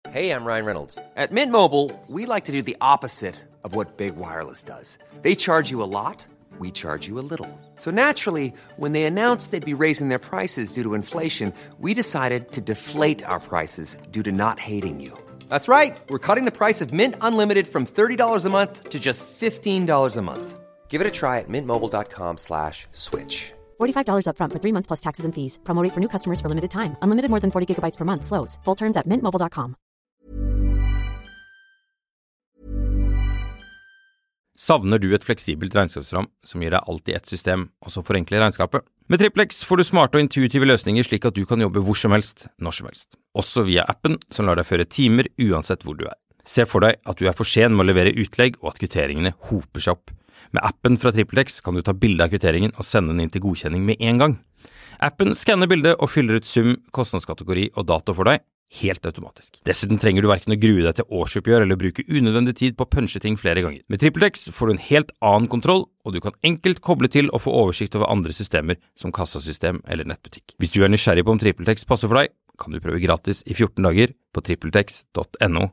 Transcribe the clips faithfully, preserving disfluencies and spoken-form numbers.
Hey, I'm Ryan Reynolds. At Mint Mobile, we like to do the opposite of what Big Wireless does. They charge you a lot, we charge you a little. So naturally, when they announced they'd be raising their prices due to inflation, we decided to deflate our prices due to not hating you. That's right. We're cutting the price of Mint Unlimited from thirty dollars a month to just fifteen dollars a month. Give it a try at mintmobile.com slash switch. forty-five dollars up front for three months plus taxes and fees. Promo rate for new customers for limited time. Unlimited more than forty gigabytes per month. Slows full terms at mint mobile dot com. Savner du et fleksibelt regnskapsprogram som gir deg alt i ett system, og som forenkler regnskapet? Med TrippelX får du smarte og intuitive løsninger slik at du kan jobbe hvor som helst, når som helst. Også via appen som lar deg føre timer uansett hvor du er. Se for deg at du er for sen med å levere utlegg og at kvitteringene hoper seg opp. Med appen fra TrippelX kan du ta bilde av kvitteringen og sende den inn til godkjenning med en gang. Appen skanner bildet og fyller ut sum, kostnadskategori og dato for deg, helt automatisk. Dessuten trenger du hverken å grue deg til årsoppgjør eller bruke unødvendig tid på å punche ting flere ganger. Med TrippelX får du en helt annen kontroll, og du kan enkelt koble til og få oversikt over andre systemer som kassasystem eller nettbutikk. Hvis du er nysgjerrig på om TrippelX passer for deg, kan du prøve gratis i fjorten dager på trippeltex punktum no.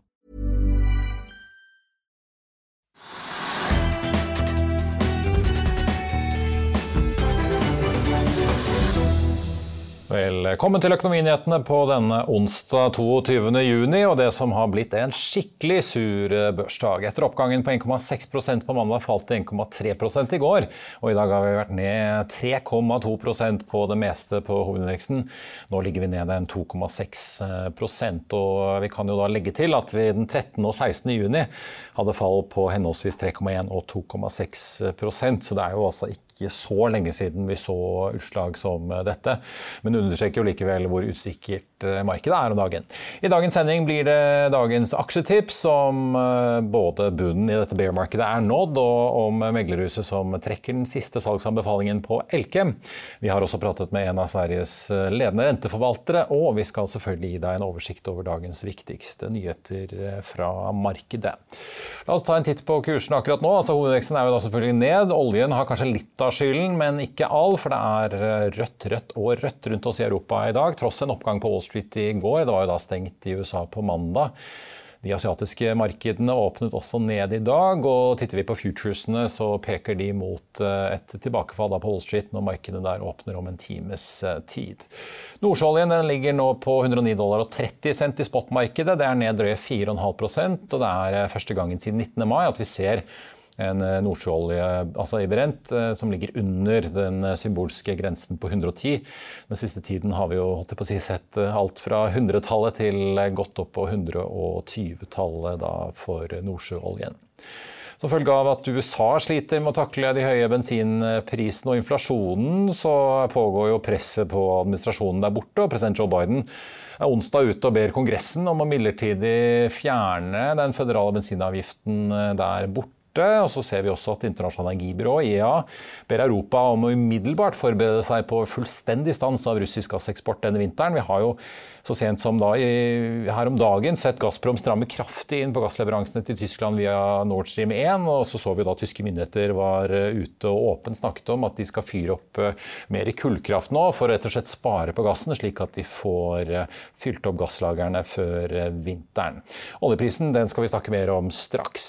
Velkommen til Økonominyhetene på denne onsdag toogtyvende juni, og det som har blitt en skikkelig sur børsdag. Etter oppgangen på en komma seks prosent på mandag falt det en komma tre prosent i går, og i dag har vi vært ned tre komma to prosent på det meste på hovedindeksen. Nå ligger vi ned en to komma seks prosent, og vi kan jo da legge til at vi den trettende og sekstende juni hadde fall på henholdsvis tre komma en og to komma seks prosent, så det er jo altså ikke ikke så lenge siden vi så utslag som dette, men understreker jo likevel hvor usikkert markedet er om dagen. I dagens sending blir det dagens aksjetips om både bunnen i dette bear-markedet er nådd, og om meglerhuset som trekker den siste salgsanbefalingen på Elkem. Vi har også pratet med en av Sveriges ledende renteforvaltere, og vi skal selvfølgelig gi deg en oversikt over dagens viktigste nyheter fra markedet. La oss ta en titt på kursen akkurat nå. Altså, hovedindeksen er jo da selvfølgelig ned. Oljen har kanskje litt av skylden, men ikke all, for det er rødt, rødt og rødt rundt oss i Europa i dag, tross en oppgang på Wall Street i går. Det var jo da stengt i U S A på mandag. De asiatiske markedene åpnet også ned i dag, og titter vi på futuresene så peker de mot et tilbakefall da på Wall Street når markedene der åpner om en times tid. Nordsjøoljen den ligger nå på hundre og ni dollar og tretti cent i spotmarkedet. Det er ned drøye fire komma fem prosent, og det er første gangen siden nittende mai at vi ser en nordsjøolje, altså i Brent, som ligger under den symbolske grensen på hundre og ti. Den siste tiden har vi jo holdt på å si sett alt fra hundretallet til godt opp på hundre og tyve-tallet da for nordsjøoljen. Som følge av at U S A sliter med å takle de høye bensinprisene og inflasjonen, så pågår jo presset på administrasjonen der borte, og president Joe Biden er onsdag ute og ber kongressen om å midlertidig fjerne den føderale bensinavgiften der borte. Og så ser vi også at internasjonale energibyrå, I E A, ber Europa om å umiddelbart forberede seg på fullstendig stans av russisk gasseksport denne vinteren. Vi har jo så sent som da i, her om dagen sett Gazprom stramme kraftig inn på gassleveransene til Tyskland via Nord Stream én, og så så vi da tyske myndigheter var ute og åpent snakket om at de skal fyre opp mer i kullkraft nå for å rett og slett spare på gassen, slik at de får fylt opp gasslagerne før vinteren. Oljeprisen den skal vi snakke mer om straks.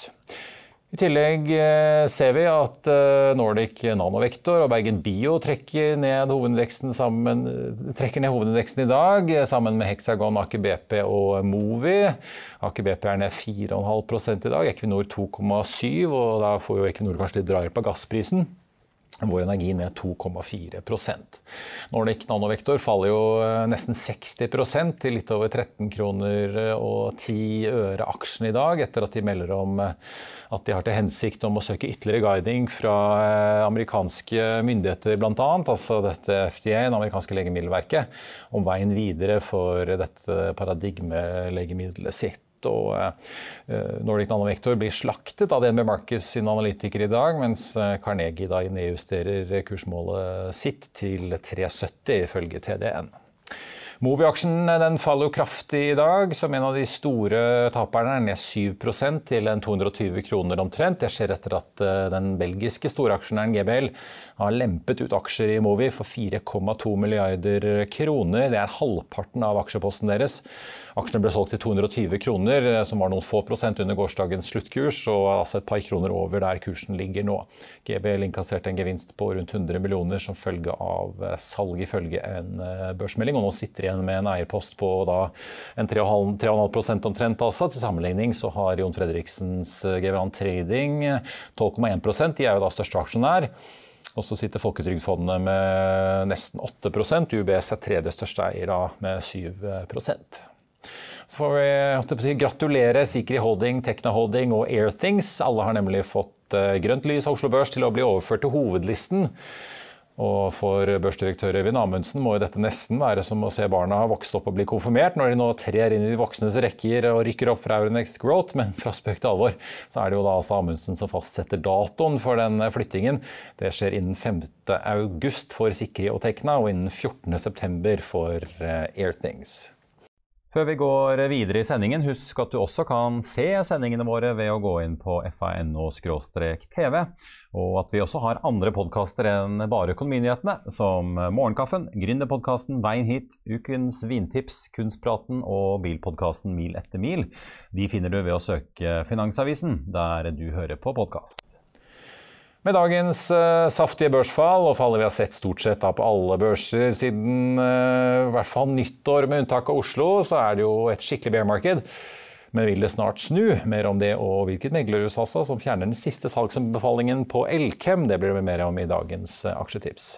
I tillegg ser vi at Nordic Nanovektor og Bergen Bio trekker ned hovedindeksen, sammen, trekker ned hovedindeksen i dag, sammen med Hexagon, Aker B P og Movi. Aker B P er ned fire komma fem prosent i dag, Equinor to komma syv, og da får jo Equinor kanskje litt drahjelp av gassprisen. Vår energi ned to komma fire prosent. Nordic Nanovektor faller jo nesten seksti prosent til litt over tretten kroner og ti øre aksjen i dag, etter at de melder om at de har til hensikt om å søke ytterligere guiding fra amerikanske myndigheter blant annet, altså dette F D A, det amerikanske legemiddelverket, om veien videre for dette paradigmelegemiddelet sitt. Og Nordic Nanovektor blir slaktet av D N B Markets sin analytiker i dag, mens Carnegie da nedjusterer kursmålet sitt til tre komma sytti ifølge T D N. Movi-aksjen den faller jo kraftig i dag, som en av de store taperne er ned syv prosent til en to hundre og tyve kroner omtrent. Det skjer etter at den belgiske storaksjonæren G B L har lempet ut aksjer i Movi for fire komma to milliarder kroner. Det er halvparten av aksjeposten deres. Aksjene ble solgt til to hundre og tyve kroner, som var noen få prosent under gårsdagens sluttkurs, og altså et par kroner over der kursen ligger nå. G B L innkasserte en gevinst på rundt hundre millioner som følge av salg ifølge en børsmelding, og nå sitter igjen med en eierpost på da en tre komma fem prosent omtrent altså. Til sammenligning så har Jon Fredriksens Geveran Trading tolv komma en prosent, de er jo da største aksjonær. Og så sitter Folketrygdfondet med nesten åtte prosent, U B S er tredje største eier da med syv prosent. Så får vi si, gratulere Sikri Holding, Tekna Holding og Airthings. Alle har nemlig fått grønt lys av Oslo Børs til å bli overført til hovedlisten. Og for børsdirektør Øyvind Amundsen må jo dette nesten være som å se barna vokse opp og bli konfirmert når de nå trer inn i de voksnes rekker og rykker opp fra Euronext Growth, men fra spøk til alvor så er det jo da altså Amundsen som fastsetter datoen for den flyttingen. Det skjer innen femte august for Sikri og Tekna og innen fjortende september for Airthings. Før vi går videre i sendingen, husk at du også kan se sendingene våre ved å gå inn på f a punkt n o skråstrek t v, og at vi også har andre podcaster enn bare økonominyhetene, som Morgenkaffen, Gründerpodcasten, Veien hit, Ukens vintips, Kunstpraten og bilpodcasten Mil etter mil. De finner du ved å søke Finansavisen, der du hører på podcast. Med dagens uh, saftige børsfall, og fallet vi har sett stort sett da på alle børser siden uh, i hvert fall nyttår med unntak av Oslo, så er det jo et skikkelig bear market. Men vil det snart snu? Mer om det og hvilket meglerhus altså, som fjerner den siste salgsbefalingen på Elkem. Det blir det mer om i dagens uh, aksjetips.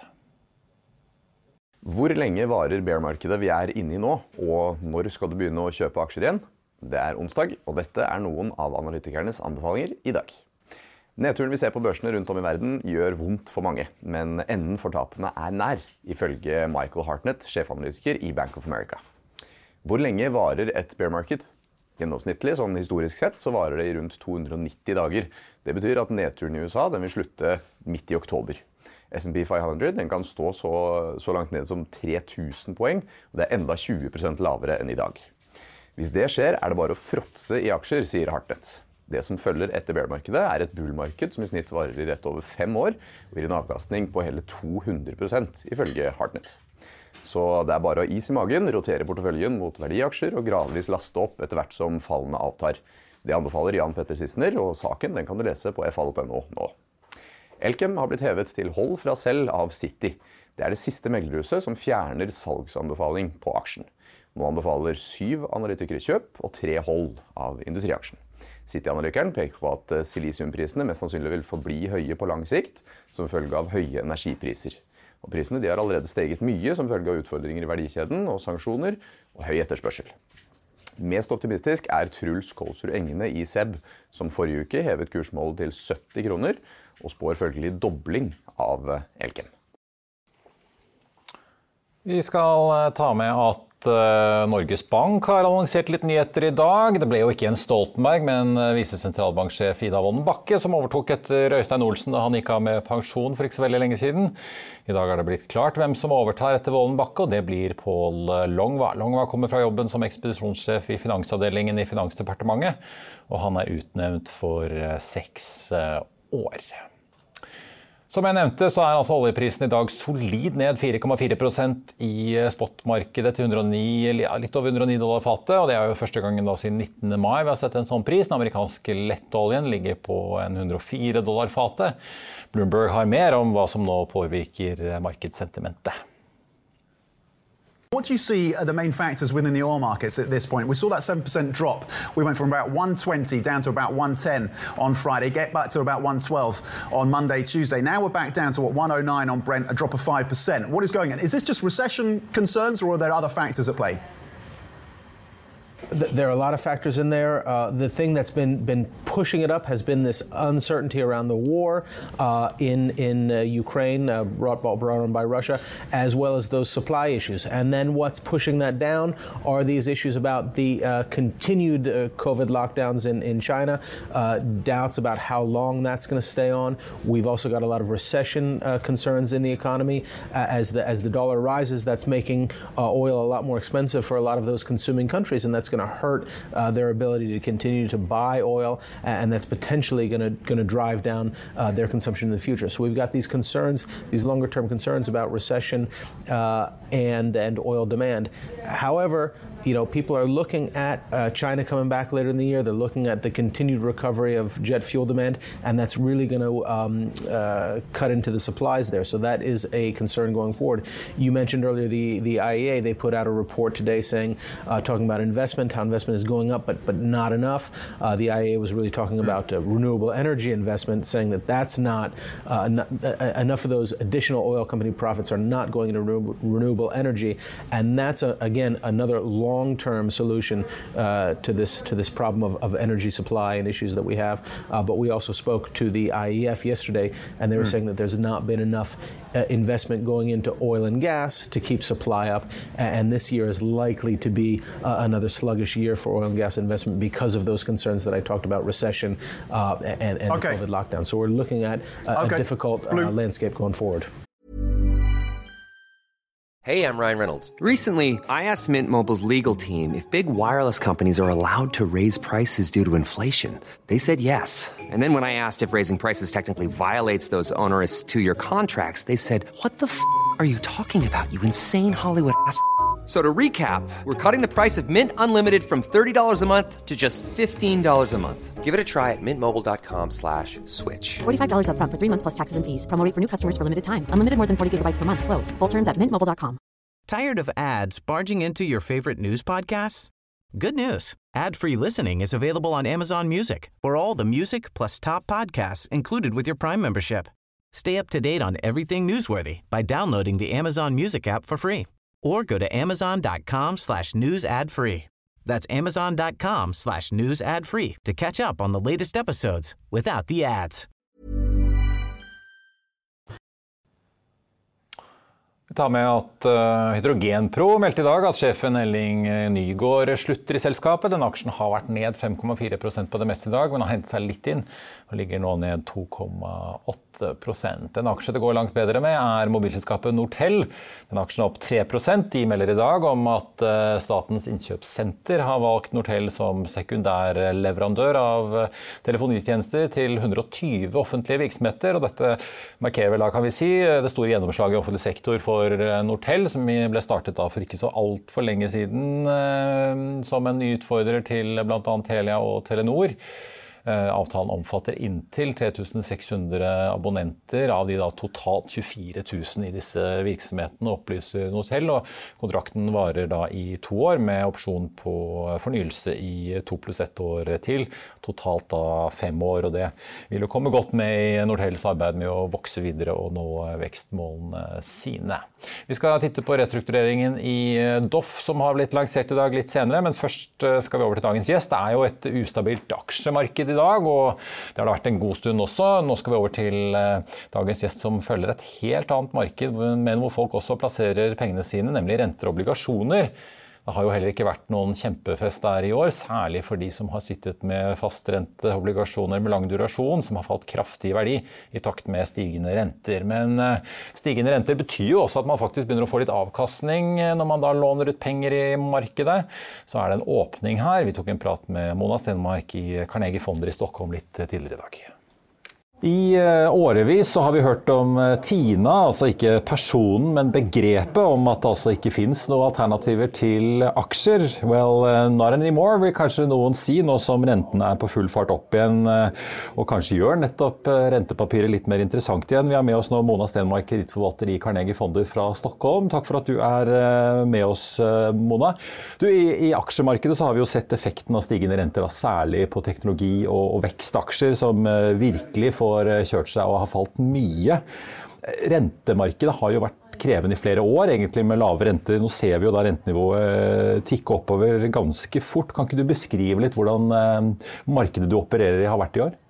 Hvor lenge varer bear-markedet vi er inne i nå, og når skal du begynne å kjøpe aksjer igjen? Det er onsdag, og dette er noen av analytikernes anbefalinger i dag. Nedturen vi ser på børsene rundt om i verden gjør vondt for mange, men enden for tapene er nær, ifølge Michael Hartnett, sjefanalytiker i Bank of America. Hvor lenge varer et bear market? Gjennomsnittlig, sånn historisk sett, så varer det i rundt to hundre og nitti dager. Det betyr at nedturen i U S A den vil slutte midt i oktober. S and P fem hundre den kan stå så, så langt ned som tre tusen poeng, og det er enda tjue prosent lavere enn i dag. Hvis det skjer, er det bare å fråtse i aksjer, sier Hartnett. Det som følger etter bear-markedet er et bull-marked som i snitt varer i rett over fem år, og gir en avkastning på hele to hundre prosent, ifølge Hartnett. Så det er bare å ha is i magen, rotere porteføljen mot verdiaksjer og gradvis laste opp etter hvert som fallene avtar. Det anbefaler Jan Petter Sissener, og saken den kan du lese på f a punktum n o nå. Elkem har blitt hevet til hold fra selv av Citi. Det er det siste meglerhuset som fjerner salgsanbefaling på aksjen. Nå anbefaler syv analytikere kjøp og tre hold av industriaksjen. Citi-analykeren peker på at silisiumprisene mest sannsynlig vil forbli høye på lang sikt, som følge av høye energipriser. Og prisene de har allerede steget mye som følge av utfordringer i verdikjeden og sanksjoner og høy etterspørsel. Mest optimistisk er Truls Kolsrud Engene i S E B, som forrige uke hevet kursmålet til sytti kroner, og spår følgelig dobling av Elkem. Vi skal ta med at Norges Bank har annonsert litt nyheter i dag. Det ble jo ikke Jens Stoltenberg, men visesentralbanksjef Ida Wolden Bakke som overtok etter Øystein Olsen da han gikk av med pensjon for ikke så veldig lenge siden. I dag er det blitt klart hvem som overtar etter Wolden Bakke, og det blir Pål Longva. Longva kommer fra jobben som ekspedisjonssjef i finansavdelingen i Finansdepartementet, og han er utnevnt for seks år. Som jeg nevnte, så er altså oljeprisen i dag solid ned fire komma fire prosent i spotmarkedet til hundre og ni, ja, litt over hundre og ni dollar fatet, og det er jo første gangen da siden nittende mai vi har sett en sånn pris. Den amerikanske lettoljen ligger på en hundre og fire dollar fatet. Bloomberg har mer om hva som nå påvirker markedssentimentet. What do you see are the main factors within the oil markets at this point? We saw that seven percent drop. We went from about one twenty down to about one ten on Friday, get back to about one twelve on Monday, Tuesday. Now we're back down to what, one oh nine on Brent, a drop of five percent. What is going on? Is this just recession concerns or are there other factors at play? There are a lot of factors in there. Uh, the thing that's been been pushing it up has been this uncertainty around the war uh, in in uh, Ukraine, uh, brought, brought on by Russia, as well as those supply issues. And then what's pushing that down are these issues about the uh, continued uh, COVID lockdowns in in China, uh, doubts about how long that's going to stay on. We've also got a lot of recession uh, concerns in the economy uh, as the as the dollar rises. That's making uh, oil a lot more expensive for a lot of those consuming countries, and that's going to hurt uh, their ability to continue to buy oil, and that's potentially going to going to drive down uh, their consumption in the future. So we've got these concerns, these longer term concerns about recession uh, and and oil demand. However, you know, people are looking at uh, China coming back later in the year. They're looking at the continued recovery of jet fuel demand, and that's really going to um, uh, cut into the supplies there. So that is a concern going forward. You mentioned earlier the, the I E A. They put out a report today saying, uh, talking about investment, how investment is going up, but but not enough. Uh, the I E A was really talking about uh, renewable energy investment, saying that that's not, uh, not uh, enough of those additional oil company profits are not going into renewable, renewable energy, and that's a, again another long long-term solution uh, to this to this problem of, of energy supply and issues that we have. Uh, but we also spoke to the I E F yesterday, and they were mm. saying that there's not been enough uh, investment going into oil and gas to keep supply up, and this year is likely to be uh, another sluggish year for oil and gas investment because of those concerns that I talked about, recession uh, and, and okay. COVID lockdown. So we're looking at a, okay. a difficult uh, landscape going forward. Hey, I'm Ryan Reynolds. Recently, I asked Mint Mobile's legal team if big wireless companies are allowed to raise prices due to inflation. They said yes. And then when I asked if raising prices technically violates those onerous two-year contracts, they said, what the f*** are you talking about, you insane Hollywood ass f- So to recap, we're cutting the price of Mint Unlimited from thirty dollars a month to just fifteen dollars a month. Give it a try at mintmobile.com slash switch. forty-five dollars up front for three months plus taxes and fees. Promo rate for new customers for limited time. Unlimited more than forty gigabytes per month. Slows full terms at mint mobile dot com. Tired of ads barging into your favorite news podcasts? Good news. Ad-free listening is available on Amazon Music for all the music plus top podcasts included with your Prime membership. Stay up to date on everything newsworthy by downloading the Amazon Music app for free. Or go to amazon.com slash news ad free. That's amazon.com slash news ad free to catch up on the latest episodes without the ads. Vi tar med at uh, Hydrogenpro meldte I dag at sjefen Elling Nygård slutter I selskapet. Den aksjen har vært ned fem komma fire prosent på det meste I dag, men har hentet seg litt inn og ligger nå ned to komma åtte prosent. En aksje det går langt bedre med er mobilselskapet Nortel. Den aksjen er opp tre prosent. De melder I dag om at uh, Statens innkjøpssenter har valgt Nortel som sekundær leverandør av uh, telefonitjenester til hundre og tjue offentlige virksomheter, og dette markerer vel da, kan vi si, det store gjennomslaget I offentlig sektor for Nortel, som ble startet da for ikke så alt for lenge siden eh, som en ny utfordrer til blant annet Telia og Telenor. Eh, avtalen omfatter inntil tre tusen seks hundre abonnenter av de da totalt tjuefire tusen I disse virksomhetene, opplyser Nortel, og kontrakten varer da I to år med opsjon på fornyelse I to pluss ett år til, totalt da fem år, og det vil jo komme godt med I Nortels arbeid med å vokse videre og nå vekstmålene sine. Vi skal titte på restruktureringen I D O F som har blitt lansert I dag litt senere, men først skal vi over til dagens gjest. Det er jo et ustabilt aksjemarked I dag, og det har vært en god stund også. Nå skal vi over til dagens gjest som følger et helt annet marked, men hvor folk også plasserer pengene sine, nemlig renter og obligasjoner. Det har jo heller ikke vært noen kjempefest der I år, særlig for de som har sittet med fastrente obligasjoner med lang durasjon, som har falt kraftig I verdi I takt med stigende renter. Men stigende renter betyr jo også at man faktisk begynner å få litt avkastning når man da låner ut penger I markedet. Så er det en åpning her. Vi tok en prat med Mona Stenmark I Carnegie Fonder I Stockholm litt tidligere I dag. I årevis så har vi hørt om Tina, altså ikke personen, men begrepet om at det altså ikke finnes noen alternativer til aksjer. Well, not anymore, vil kanskje noen si, nå som renten er på full fart opp igjen, og kanskje gjør nettopp rentepapiret litt mer interessant igjen. Vi har med oss nå Mona Stenmark, kredittforvalter I Carnegie Fonder fra Stockholm. Takk for at du er med oss, Mona. Du, i, i aksjemarkedet så har vi jo sett effekten av stigende renter, da, særlig på teknologi og, og vekstaksjer, som virkelig får har kjørt seg og har falt mye. Rentemarkedet har jo vært krevende i flere år, egentlig med lave renter. Nå ser vi jo da rentenivået tikke oppover ganske fort. Kan ikke du beskrive litt hvordan markedet du opererer i har vært i år?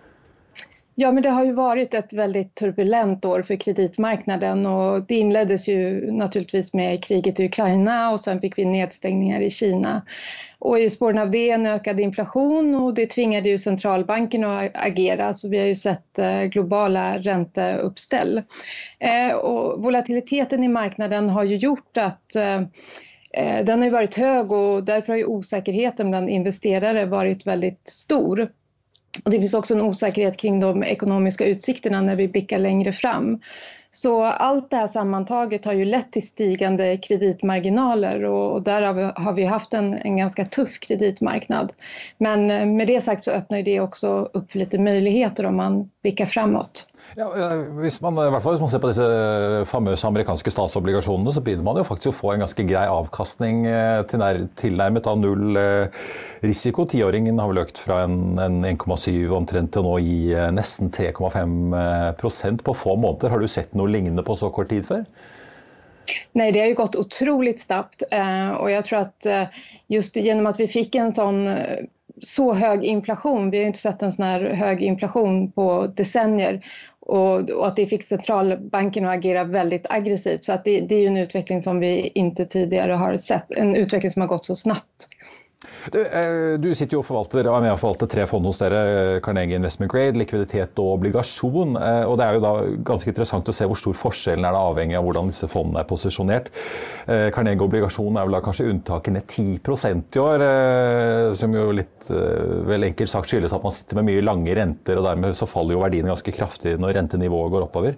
Ja, men det har ju varit ett väldigt turbulent år för kreditmarknaden och det inleddes ju naturligtvis med kriget i Ukraina och sen fick vi nedstängningar i Kina. Och i spåren av det en ökad inflation och det tvingade ju centralbanken att agera, så vi har ju sett globala ränteuppställ. Och volatiliteten i marknaden har ju gjort att den har ju varit hög och därför har ju osäkerheten bland investerare varit väldigt stor. Och det finns också en osäkerhet kring de ekonomiska utsikterna när vi blickar längre fram. Så allt det här sammantaget har ju lett till stigande kreditmarginaler och, och där har vi, har vi haft en, en ganska tuff kreditmarknad. Men med det sagt så öppnar ju det också upp för lite möjligheter om man blickar framåt. Ja, hvis man, i hvert fall hvis man ser på disse famøse amerikanske statsobligasjonene, så begynner man jo faktisk å få en ganske grei avkastning til nær, tilnærmet av null risiko. Tiåringen har vel økt fra en, en en komma syv omtrent til nå i nesten tre komma fem prosent på få måneder. Har du sett noe lignende på så kort tid før? Nej, det har ju gått otroligt snabbt och jag tror att just genom att vi fick en sån så hög inflation, vi har ju inte sett en sån här hög inflation på decennier och, och att det fick centralbanken att agera väldigt aggressivt, så att det, det är ju en utveckling som vi inte tidigare har sett, en utveckling som har gått så snabbt. Du, du sitter jo og forvalter, er med å forvalte tre fond hos dere, Carnegie Investment Grade, likviditet og obligasjon, og det er jo da ganske interessant å se hvor stor forskjellen er det avhengig av hvordan disse fondene er posisjonert. Carnegie obligasjon er vel da kanskje unntaket ned ti prosent i år, som jo litt vel enkelt sagt skyldes at man sitter med mye lange renter, og dermed så faller jo verdien ganske kraftig når rentenivået går oppover.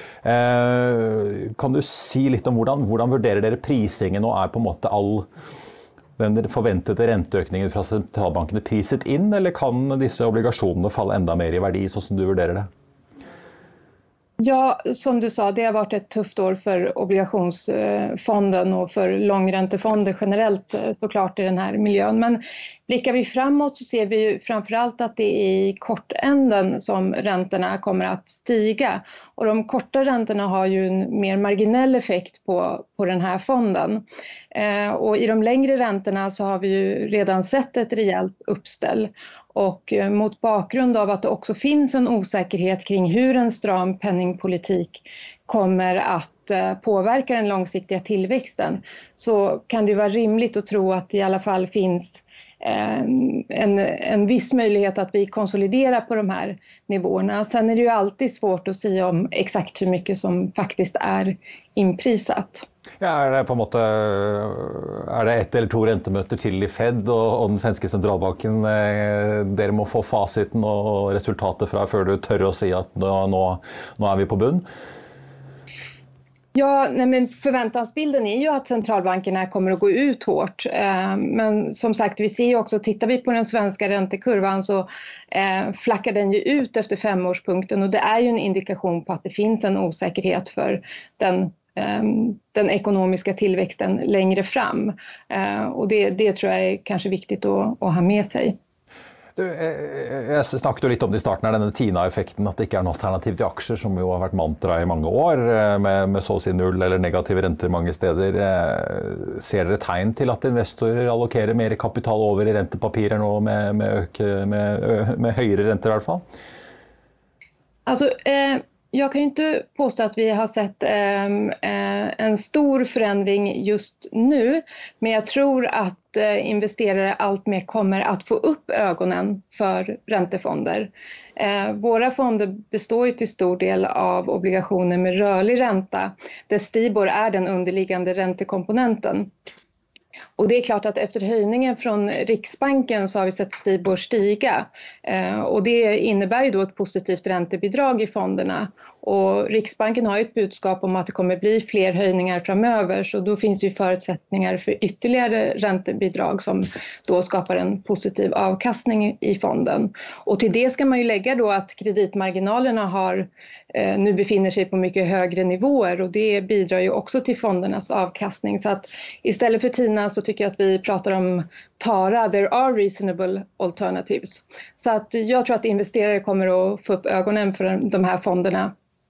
Kan du si litt om hvordan, hvordan vurderer dere prisingen, og er på en måte all den forventede renteøkningen fra sentralbankene priset inn, eller kan disse obligasjonene falle enda mer i verdi, sånn som du vurderer det? Ja, som du sa, det har varit ett tufft år för obligationsfonden och för långräntefonder generellt såklart i den här miljön. Men blickar vi framåt så ser vi ju framförallt att det är i kortänden som räntorna kommer att stiga. Och de korta räntorna har ju en mer marginell effekt på, på den här fonden. Eh, och i de längre räntorna så har vi ju redan sett ett rejält uppställ. Och mot bakgrund av att det också finns en osäkerhet kring hur en stram penningpolitik kommer att påverka den långsiktiga tillväxten, så kan det vara rimligt att tro att det i alla fall finns en, en viss möjlighet att vi konsoliderar på de här nivåerna. Sen är det ju alltid svårt att säga om exakt hur mycket som faktiskt är inprisat. Ja, er det på en måte, er det ett eller to rentemøter til i Fed og, og den svenske sentralbanken, eh, dere må få fasiten og resultatet fra før du tør å si at nå, nå, nå er vi på bunn? Ja, nej, men förväntansbilden är ju att centralbankerna kommer att gå ut hårt. Eh, men som sagt, vi ser ju också, tittar vi på den svenska räntekurvan så eh, flackar den ju ut efter femårspunkten, och det är ju en indikation på att det finns en osäkerhet för den den ekonomiska tillväxten längre fram. Och det, det tror jag är kanske viktigt att, att ha med sig. Du, jeg snakket jo litt om det i starten av denne Tina-effekten, at det ikke er noe alternativ til aksjer, som jo har vært mantra i mange år, med, med så å si null eller negative renter mange steder. Ser dere tegn til at investorer allokerer mer kapital over i rentepapirer nå med, med, øke, med, med høyere renter i hvert fall? Altså, eh... Jag kan ju inte påstå att vi har sett eh, en stor förändring just nu, men jag tror att eh, investerare allt mer kommer att få upp ögonen för räntefonder. Eh, våra fonder består ju till stor del av obligationer med rörlig ränta, där Stibor är den underliggande räntekomponenten. Och det är klart att efter höjningen från Riksbanken så har vi sett Stibor stiga, eh, och det innebär ju då ett positivt räntebidrag i fonderna. Och Riksbanken har ju ett budskap om att det kommer bli fler höjningar framöver, så då finns ju förutsättningar för ytterligare räntebidrag som då skapar en positiv avkastning i fonden. Och till det ska man ju lägga då att kreditmarginalerna har, eh, nu befinner sig på mycket högre nivåer, och det bidrar ju också till fondernas avkastning. Så att istället för Tina så tycker jag att vi pratar om Tara, there are reasonable alternatives. Så att jag tror att investerare kommer att få upp ögonen för de här fonderna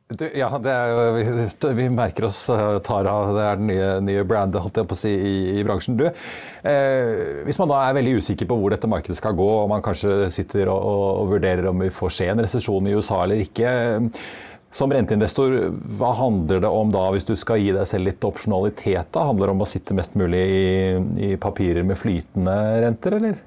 Du, ja, det er, vi merker oss Tara, det er den nye, nye brandet holdt jeg på å si, i, i bransjen. Du, eh, hvis man da er veldig usikker på hvor dette markedet skal gå, og man kanskje sitter og, og, og vurderer om vi får se en resesjon i U S A eller ikke, som renteinvestor, hva handler det om da hvis du skal gi deg selv litt opsjonalitet? Da? Handler det om å sitte mest mulig i, i papirer med flytende renter, eller?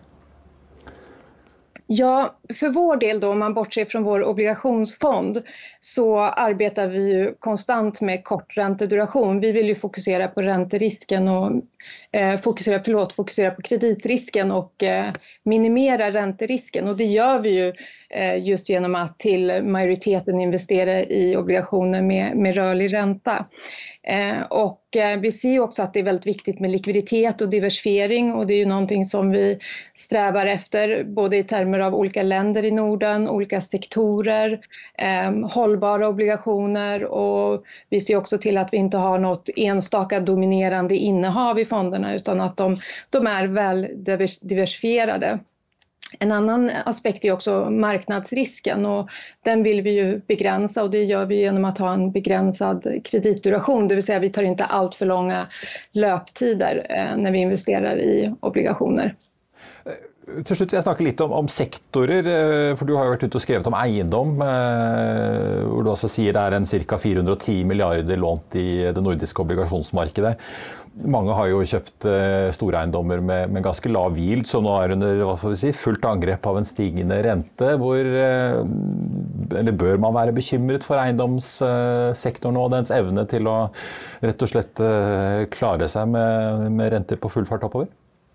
Ja, för vår del då, om man bortser från vår obligationsfond, så arbetar vi ju konstant med kort ränteduration. Vi vill ju fokusera på ränterisken och eh, fokusera, förlåt, fokusera på kreditrisken och eh, minimera ränterisken. Och det gör vi ju eh, just genom att till majoriteten investera i obligationer med, med rörlig ränta. Eh, och eh, vi ser ju också att det är väldigt viktigt med likviditet och diversifiering, och det är ju någonting som vi strävar efter både i termer av olika länder i Norden, olika sektorer, eh, hållbara obligationer, och vi ser också till att vi inte har något enstaka dominerande innehav i fonderna utan att de, de är väl diversifierade. En annan aspekt är också marknadsrisken, och den vill vi ju begränsa, och det gör vi genom att ha en begränsad kreditduration, det vill säga vi tar inte allt för långa löptider eh, när vi investerar i obligationer. Til slutt vil jeg snakke litt om, om sektorer, for du har jo vært ute og skrevet om eiendom, eh, hvor du også sier det er en cirka fire hundre og ti milliarder lånt i det nordiske obligasjonsmarkedet. Mange har jo kjøpt eh, store eiendommer med, med ganske lav yield, som nå er under hva får vi si, fullt angrep av en stigende rente. Hvor, eh, eller bør man være bekymret for eiendomssektoren og dens evne til å rett og slett eh, klare seg med, med renter på full fart oppover?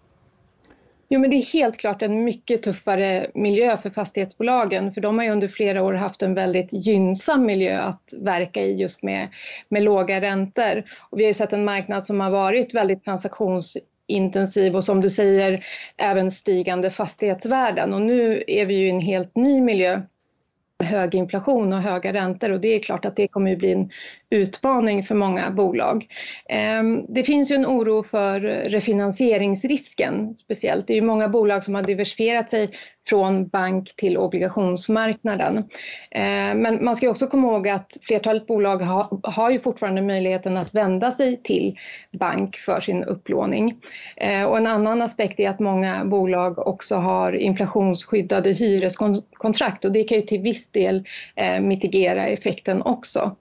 Jo, men det är helt klart en mycket tuffare miljö för fastighetsbolagen, för de har ju under flera år haft en väldigt gynnsam miljö att verka i just med, med låga räntor. Och vi har ju sett en marknad som har varit väldigt transaktionsintensiv och som du säger även stigande fastighetsvärden. Och nu är vi ju i en helt ny miljö med hög inflation och höga räntor, och det är klart att det kommer att bli en utmaning för många bolag. Det finns ju en oro för refinansieringsrisken speciellt. Det är ju många bolag som har diversifierat sig från bank till obligationsmarknaden. Men man ska också komma ihåg att flertalet bolag har, har ju fortfarande möjligheten att vända sig till bank för sin upplåning. Och en annan aspekt är att många bolag också har inflationsskyddade hyreskontrakt, och det kan ju till viss del mitigera effekten också.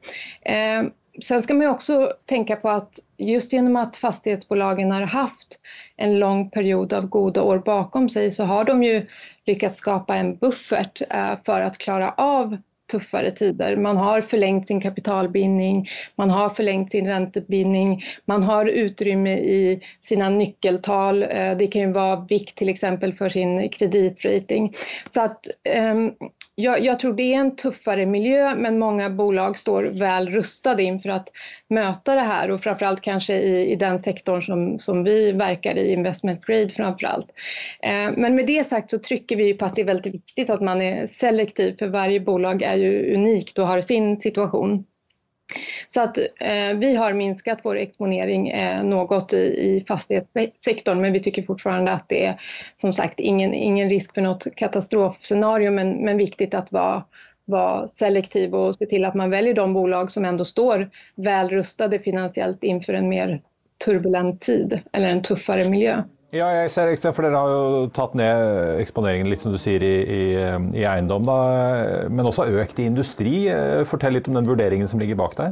Sen ska man ju också tänka på att just genom att fastighetsbolagen har haft en lång period av goda år bakom sig, så har de ju lyckats skapa en buffert för att klara av tuffare tider. Man har förlängt sin kapitalbindning, man har förlängt sin räntebindning, man har utrymme i sina nyckeltal. Det kan ju vara vikt till exempel för sin kreditrating. Så att um, jag, jag tror det är en tuffare miljö, men många bolag står väl rustade inför att möta det här, och framförallt kanske i, i den sektorn som, som vi verkar i, investment grade framförallt. Eh, men med det sagt så trycker vi ju på att det är väldigt viktigt att man är selektiv, för varje bolag är ju unikt och har sin situation. Så att eh, vi har minskat vår exponering eh, något i, i fastighetssektorn, men vi tycker fortfarande att det är som sagt ingen, ingen risk för något katastrofscenario, men, men viktigt att vara, vara selektiv och se till att man väljer de bolag som ändå står väl rustade finansiellt inför en mer turbulent tid eller en tuffare miljö. Ja, jeg ser ikke, for dere har jo tatt ned eksponeringen litt som du sier i, i, i eiendom da, men også økt i industri. Fortell litt om den vurderingen som ligger bak der.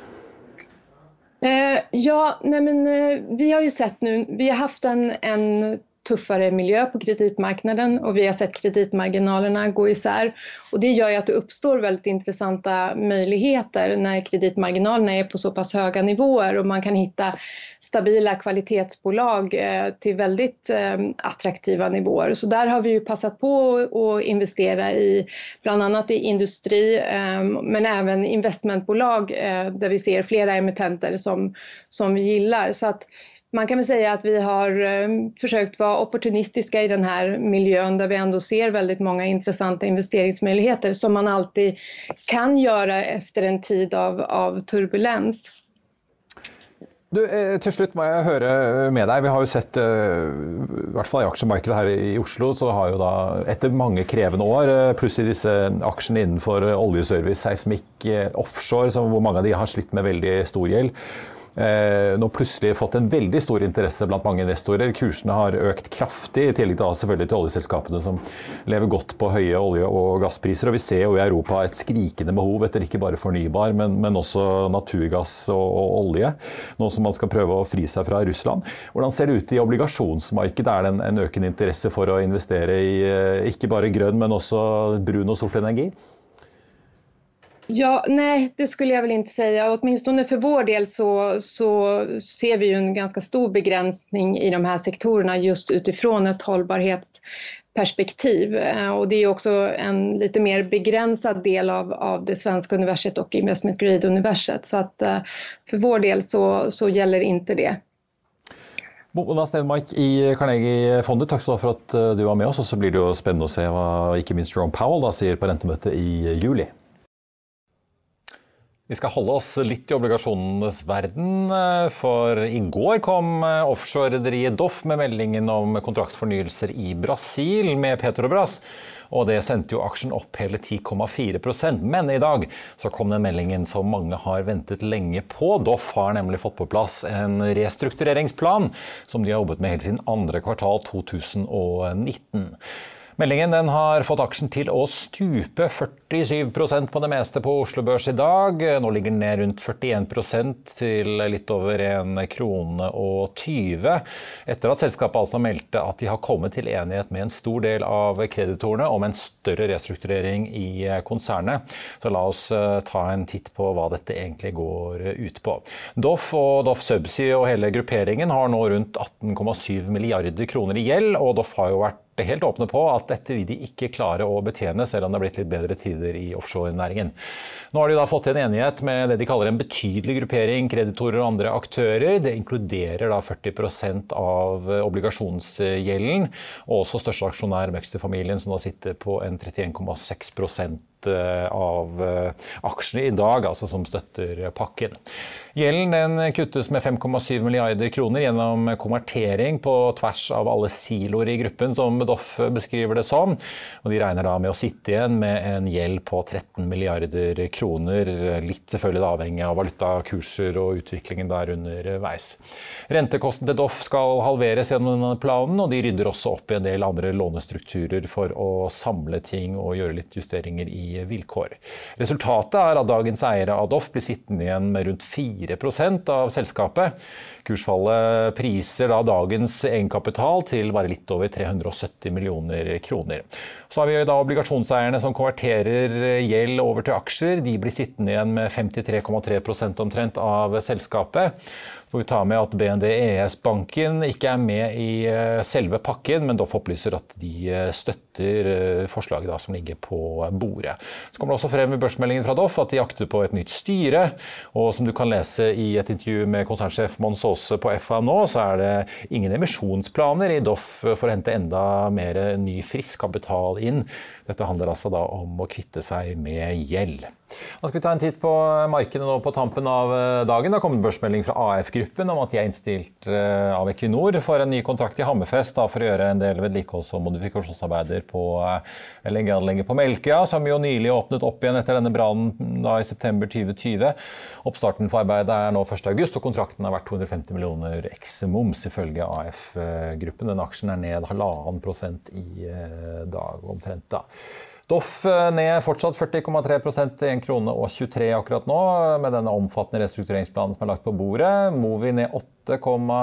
Eh, ja, nej men eh, vi har ju sett nu, vi har haft en, en tuffare miljö på kreditmarknaden, och vi har sett kreditmarginalerna gå isär, och det gör ju att det uppstår väldigt intressanta möjligheter när kreditmarginalerna är på så pass höga nivåer, och man kan hitta stabila kvalitetsbolag eh, till väldigt eh, attraktiva nivåer. Så där har vi ju passat på att investera i bland annat i industri, eh, men även investmentbolag eh, där vi ser flera emittenter som, som vi gillar. Så att man kan väl säga att vi har eh, försökt vara opportunistiska i den här miljön, där vi ändå ser väldigt många intressanta investeringsmöjligheter som man alltid kan göra efter en tid av, av turbulens. Du, til slutt må jeg høre med deg. Vi har jo sett, i hvert fall i aksjemarkedet her i Oslo, så har jo da etter mange krevende år, pluss i disse aksjene innenfor oljeservice, seismikk, offshore, hvor mange av de har slitt med veldig stor gjeld, nå plutselig fått en veldig stor interesse blant mange investorer. Kursene har økt kraftig, i tillegg til, selvfølgelig til oljeselskapene som lever godt på høye olje- og gasspriser. Og vi ser jo i Europa et skrikende behov etter ikke bare fornybar, men, men også naturgass og, og olje, nå som man skal prøve å fri seg fra Russland. Hvordan ser det ut i obligasjonsmarkedet? Er det en, en økende interesse for å investere i ikke bare grønn, men også brun og sort energi? Ja, nej, det skulle jag väl inte säga. Åtminstone för vår del så, så ser vi ju en ganska stor begränsning i de här sektorerna just utifrån ett hållbarhetsperspektiv. Och det är också en lite mer begränsad del av, av det svenska universet och investment grade-universet. Så att för vår del så, så gäller inte det. Mona Stenmark i Carnegie-fondet, takk skal du ha for at du var med oss. Og så blir det jo spennende å se hva ikke minst Jerome Powell da sier på rentemøtet i juli. Vi skal holde oss litt i obligasjonenes verden, for i går kom offshore-rederiet Doff med meldingen om kontraktsfornyelser i Brasil med Petrobras, og det sendte jo aksjen opp hele ti komma fire prosent. Men i dag så kom den meldingen som mange har ventet lenge på. Doff har nemlig fått på plass en restruktureringsplan som de har jobbet med helt siden andre kvartal to tusen og nitten. Meldingen den har fått aksjen til å stupe førtisju prosent på det meste på Oslo Børs i dag. Nå ligger den ned rundt førtien prosent til litt over en krone og tyve, etter at selskapet altså meldte at de har kommet til enighet med en stor del av kreditorene om en større restrukturering i konsernet. Så la oss ta en titt på hva dette egentlig går ut på. Doff og Doff Subsea og hele grupperingen har nå rundt atten komma syv milliarder kroner i gjeld, og Doff har jo vært Det er helt åpne på at dette vil de ikke klare å betjene, selv om det har blitt litt bedre tider i offshore-næringen. Nå har de da fått en enighet med det de kaller en betydelig gruppering, kreditorer og andre aktører. Det inkluderer da førti prosent av obligasjonsgjelden, og også største aksjonær Møgster-familien, som da sitter på en trettien komma seks prosent av aksjene i dag, altså som støtter pakken. Gjelden den kuttes med fem komma syv milliarder kroner gjennom konvertering på tvers av alle siloer i gruppen, som Doff beskriver det som. Og de regner da med å sitte igjen med en gjeld på tretten milliarder kroner, litt selvfølgelig avhengig av valutakurser og utviklingen der underveis. Rentekosten til Doff skal halveres gjennom denne planen, og de rydder også opp i en del andre lånestrukturer for å samle ting og gjøre litt justeringer i vilkår. Resultatet er at dagens eiere av Doff blir sittende igjen med rundt fire prosent av selskapet. Kursfallet priser da dagens egenkapital til bare litt over tre hundre og sytti millioner kroner. Så har vi da obligasjonseierne som konverterer gjeld over til aksjer. De blir sittende igjen med femtitre komma tre prosent omtrent av selskapet. Får vi ta med at B N D E S-banken ikke er med i selve pakken, men Doff opplyser at de støtter forslaget da som ligger på bordet. Så kommer det også frem i børsmeldingen fra Doff at de jakter på et nytt styre, og som du kan lese i et intervju med konsernsjef Mons Aase på F A nå, så er det ingen emisjonsplaner i Doff for å hente enda mer ny frisk kapital inn. Dette handler altså da om å kvitte seg med gjeld. Nå skal vi ta en titt på markedet nå på tampen av dagen. Det har kommet børsmelding fra A F-gruppen om at de er innstilt av Equinor for en ny kontrakt i Hammerfest da, for å gjøre en del vedlikeholds- og modifikasjonsarbeider på LNG-anlegget på Melkøya, som jo nylig åpnet opp igjen etter denne brannen da i september tjue tjue. Oppstarten for arbeidet er nå første august, og kontrakten har vært to hundre og femti millioner eks-moms ifølge A F-gruppen. Den aksjen er ned halvannen prosent i dag omtrent da. Doff ned fortsatt førti komma tre prosent til en krone og tjuetre akkurat nå, med denne omfattende restruktureringsplanen som er lagt på bordet. Movi ned åtte komma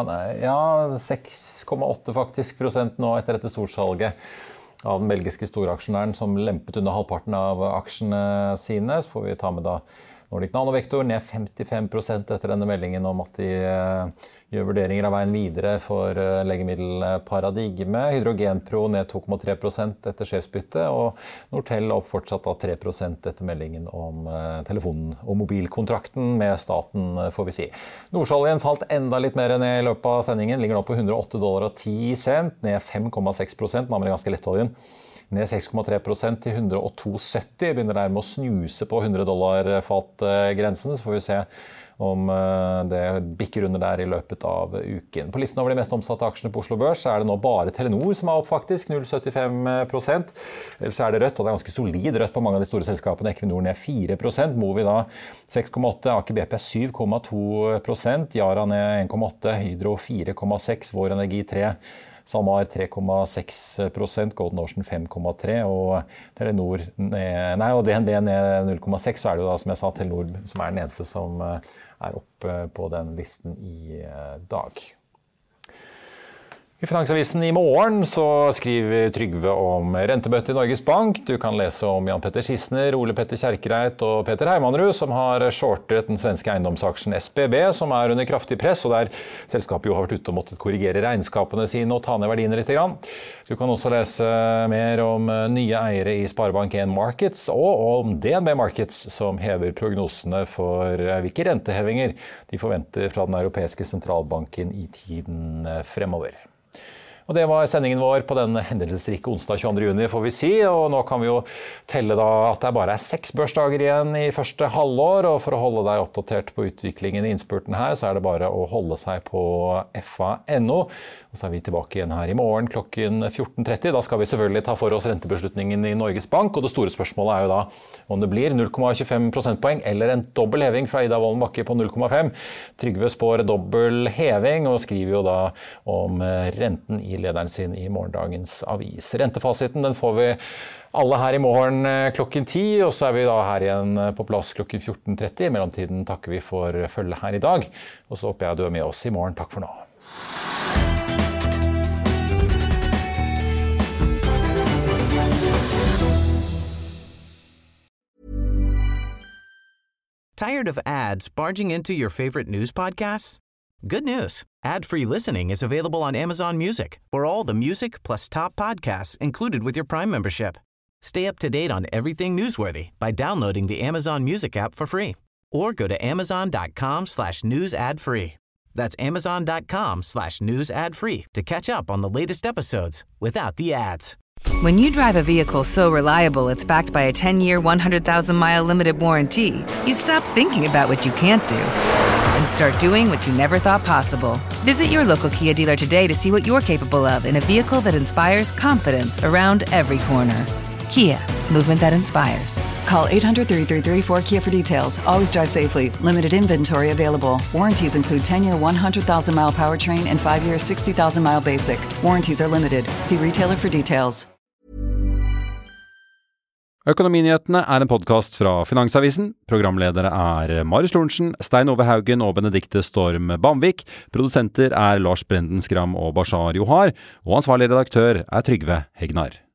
åtte faktisk prosent nå etter dette storsalget av den belgiske storaksjonæren som lempet under halvparten av aksjene sine. Så får vi ta med da Nordic Nanovektor ned femtifem prosent etter denne meldingen om at de gjør vurderinger av veien videre for legemiddelparadigme. Hydrogenpro ned to komma tre prosent etter sjefsbytte, og Nortel opp fortsatt av tre prosent etter meldingen om telefon- og mobilkontrakten med staten, får vi si. Nordsjøoljen falt enda litt mer ned i løpet av sendingen, ligger nå på hundre og åtte dollar og ti cent, ned fem komma seks prosent, den amerikanske lettoljen ned seks komma tre prosent til hundre og to komma sytti. Begynner der med å snuse på hundre dollar fat-grensen, så får vi se om det bikker under der i løpet av uken. På listen over de mest omsatte aksjene på Oslo Børs er det nå bare Telenor som er opp faktisk, null komma syttifem prosent. Ellers er det rødt, og det er ganske solid rødt på mange av de store selskapene. Equinor ned fire prosent, Movi da seks komma åtte, Aker B P syv komma to prosent, Yara ned en komma åtte, Hydro fire komma seks, Vår Energi tre, SalMar tre komma seks prosent, Golden Ocean fem komma tre og Telenor ned, nei, og D N B ned null komma seks, så er det jo da, som jeg sa, Telenor som er den eneste som er oppe på den listen i dag. I Finansavisen i morgen så skriver Trygve om rentebøtte i Norges Bank. Du kan lese om Jan Petter Schissner, Ole Petter Kjerkreit og Peter Heimanrud, som har shortet den svenske eiendomsaksjen S B B, som er under kraftig press, og der selskapet jo har vært ute og måttet korrigere regnskapene sine og ta ned verdiene litt grann. Du kan også lese mer om nye eiere i Sparebank en Markets og om D N B Markets, som hever prognosene for hvilke rentehevinger de forventer fra den europeiske sentralbanken i tiden fremover. Og det var sendingen vår på den hendelsesrike onsdag tjueandre juni, får vi si, og nå kan vi jo telle da at det bare er seks børsdager igjen i første halvår, og for å holde deg oppdatert på utviklingen i innspurten her, så er det bare å holde seg på F A punktum N O, og så er vi tilbake igjen her i morgen klokken fjorten tretti. Da skal vi selvfølgelig ta for oss rentebeslutningen i Norges Bank, og det store spørsmålet er jo da om det blir null komma tjuefem prosentpoeng eller en dobbel heving fra Ida Wolden Bakke på null komma fem. Trygve spår dobbel heving og skriver jo da om renten i lederen sin i morgendagens avis. Rentefasiten den får vi alle her i morgen klokken ti, og så er vi da her igjen på plass klokken fjorten tretti. I mellomtiden takker vi for følge her i dag, og så håper jeg du er med oss i morgen. Takk for nå. Tired of ads barging into your favorite news podcasts? Good news. Ad-free listening is available on Amazon Music for all the music plus top podcasts included with your Prime membership. Stay up to date on everything newsworthy by downloading the Amazon Music app for free or go to amazon.com slash news ad free. That's amazon.com slash news ad free to catch up on the latest episodes without the ads. When you drive a vehicle so reliable it's backed by a ten-year, one hundred thousand mile limited warranty, you stop thinking about what you can't do and start doing what you never thought possible. Visit your local Kia dealer today to see what you're capable of in a vehicle that inspires confidence around every corner. Kia, movement that inspires. Call eight hundred, three three three, four K I A for details. Always drive safely. Limited inventory available. Warranties include ten-year, one hundred thousand mile powertrain and five-year, sixty thousand mile basic. Warranties are limited. See retailer for details. Økonominyhetene er en podcast fra Finansavisen. Programledere er Marius Lorentzen, Stein Ove Haugen og Benedikte Storm Bamvik. Produsenter er Lars Brenden Skram og Bashar Johar. Og ansvarlig redaktør er Trygve Hegnar.